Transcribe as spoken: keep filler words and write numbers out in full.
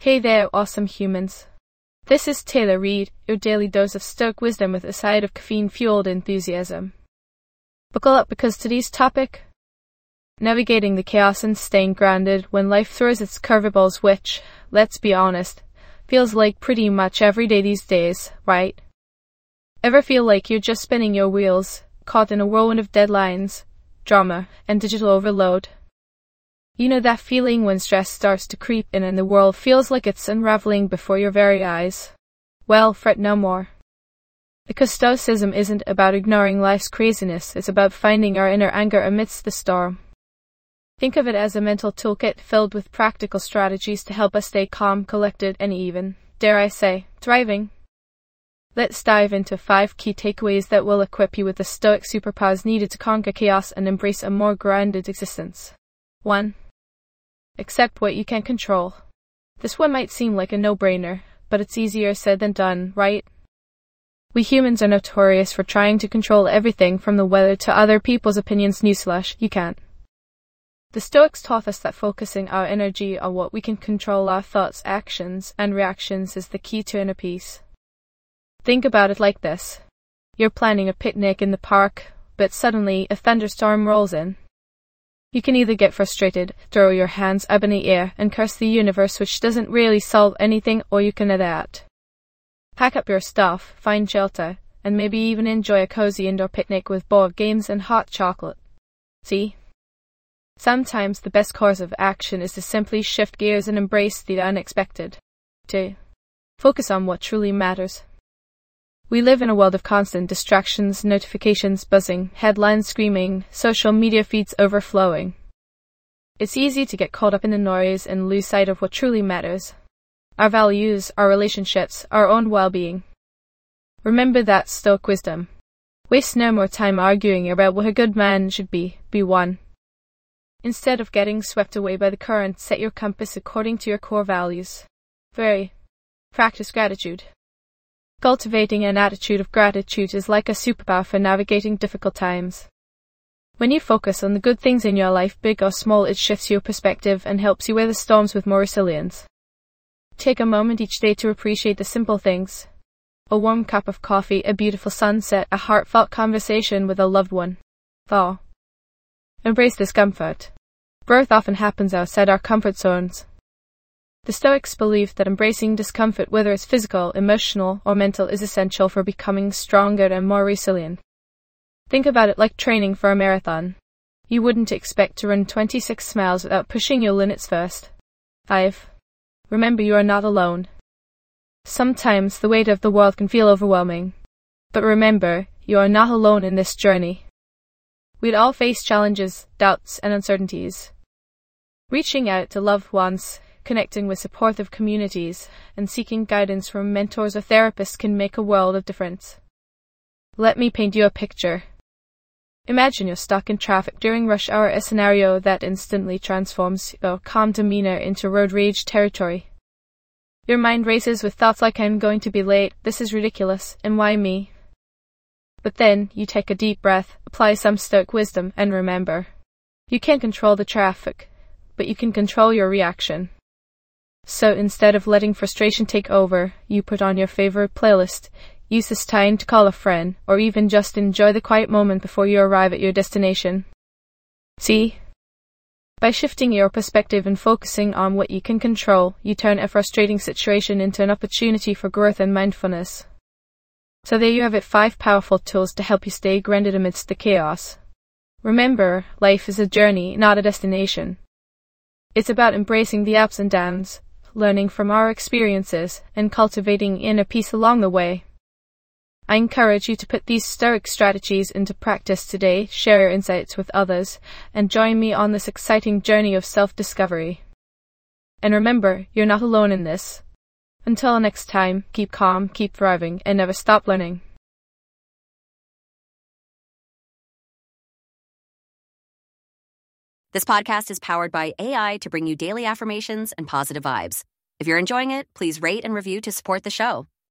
Hey there, awesome humans. This is Taylor Reid, your daily dose of Stoic wisdom with a side of caffeine-fueled enthusiasm. Buckle up because today's topic: navigating the chaos and staying grounded when life throws its curveballs, which, let's be honest, feels like pretty much every day these days, right? Ever feel like you're just spinning your wheels, caught in a whirlwind of deadlines, drama, and digital overload? You know that feeling when stress starts to creep in and the world feels like it's unraveling before your very eyes? Well, fret no more. Because Stoicism isn't about ignoring life's craziness, it's about finding our inner anger amidst the storm. Think of it as a mental toolkit filled with practical strategies to help us stay calm, collected, and even, dare I say, thriving. Let's dive into five key takeaways that will equip you with the Stoic superpowers needed to conquer chaos and embrace a more grounded existence. one. Accept what you can control. This one might seem like a no-brainer, but it's easier said than done, right? We humans are notorious for trying to control everything from the weather to other people's opinions. Newsflash, you can't. The Stoics taught us that focusing our energy on what we can control, our thoughts, actions, and reactions, is the key to inner peace. Think about it like this. You're planning a picnic in the park, but suddenly a thunderstorm rolls in. You can either get frustrated, throw your hands up in the air, and curse the universe, which doesn't really solve anything, or you can adapt. Pack up your stuff, find shelter, and maybe even enjoy a cozy indoor picnic with board games and hot chocolate. See? Sometimes the best course of action is to simply shift gears and embrace the unexpected. two. Focus on what truly matters. We live in a world of constant distractions, notifications buzzing, headlines screaming, social media feeds overflowing. It's easy to get caught up in the noise and lose sight of what truly matters: our values, our relationships, our own well-being. Remember that Stoic wisdom. Waste no more time arguing about what a good man should be. Be one. Instead of getting swept away by the current, set your compass according to your core values. three. Practice gratitude. Cultivating an attitude of gratitude is like a superpower for navigating difficult times. When you focus on the good things in your life, big or small, it shifts your perspective and helps you weather storms with more resilience. Take a moment each day to appreciate the simple things: a warm cup of coffee, a beautiful sunset, a heartfelt conversation with a loved one. four. Embrace discomfort. Growth often happens outside our comfort zones. The Stoics believe that embracing discomfort, whether it's physical, emotional, or mental, is essential for becoming stronger and more resilient. Think about it like training for a marathon. You wouldn't expect to run twenty-six miles without pushing your limits first. five. Remember, you are not alone. Sometimes the weight of the world can feel overwhelming. But remember, you are not alone in this journey. We'd all face challenges, doubts, and uncertainties. Reaching out to loved ones, connecting with supportive communities, and seeking guidance from mentors or therapists can make a world of difference. Let me paint you a picture. Imagine you're stuck in traffic during rush hour, a scenario that instantly transforms your calm demeanor into road rage territory. Your mind races with thoughts like, I'm going to be late, this is ridiculous, and why me? But then, you take a deep breath, apply some Stoic wisdom, and remember, you can't control the traffic, but you can control your reaction. So instead of letting frustration take over, you put on your favorite playlist, use this time to call a friend, or even just enjoy the quiet moment before you arrive at your destination. See? By shifting your perspective and focusing on what you can control, you turn a frustrating situation into an opportunity for growth and mindfulness. So there you have it, five powerful tools to help you stay grounded amidst the chaos. Remember, life is a journey, not a destination. It's about embracing the ups and downs, learning from our experiences, and cultivating inner peace along the way. I encourage you to put these Stoic strategies into practice today, share your insights with others, and join me on this exciting journey of self-discovery. And remember, you're not alone in this. Until next time, keep calm, keep thriving, and never stop learning. This podcast is powered by A I to bring you daily affirmations and positive vibes. If you're enjoying it, please rate and review to support the show.